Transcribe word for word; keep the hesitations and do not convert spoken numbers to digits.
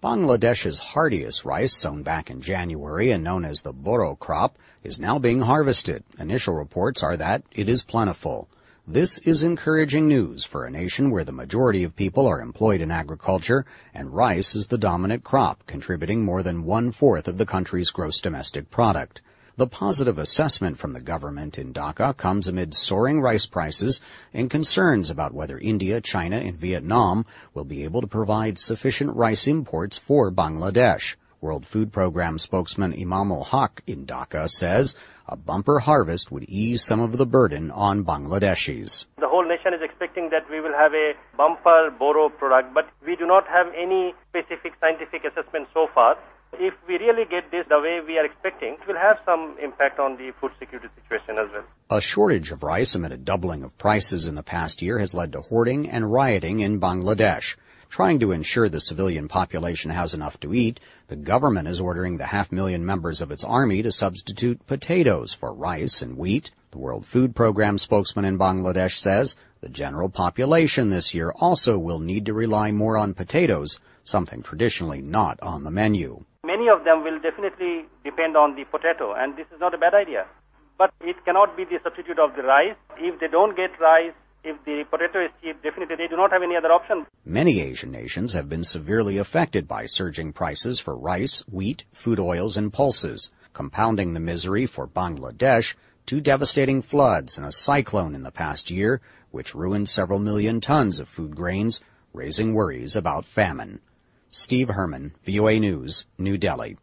Bangladesh's hardiest rice, sown back in January and known as the Boro crop, is now being harvested. Initial reports are that it is plentiful. This is encouraging news for a nation where the majority of people are employed in agriculture, and rice is the dominant crop, contributing more than one-fourth of the country's gross domestic product. The positive assessment from the government in Dhaka comes amid soaring rice prices and concerns about whether India, China, and Vietnam will be able to provide sufficient rice imports for Bangladesh. World Food Program spokesman Imamul Haq in Dhaka says a bumper harvest would ease some of the burden on Bangladeshis. The whole nation is expecting that we will have a bumper Boro product, but we do not have any specific scientific assessment so far. If we really get this the way we are expecting, it will have some impact on the food security situation as well. A shortage of rice amid a doubling of prices in the past year has led to hoarding and rioting in Bangladesh. Trying to ensure the civilian population has enough to eat, the government is ordering the half million members of its army to substitute potatoes for rice and wheat. The World Food Program spokesman in Bangladesh says the general population this year also will need to rely more on potatoes, something traditionally not on the menu. Many of them will definitely depend on the potato, and this is not a bad idea. But it cannot be the substitute of the rice. If they don't get rice, if the potato is cheap, definitely they do not have any other option. Many Asian nations have been severely affected by surging prices for rice, wheat, food oils, and pulses. Compounding the misery for Bangladesh, two devastating floods and a cyclone in the past year, which ruined several million tons of food grains, raising worries about famine. Steve Herman, V O A News, New Delhi.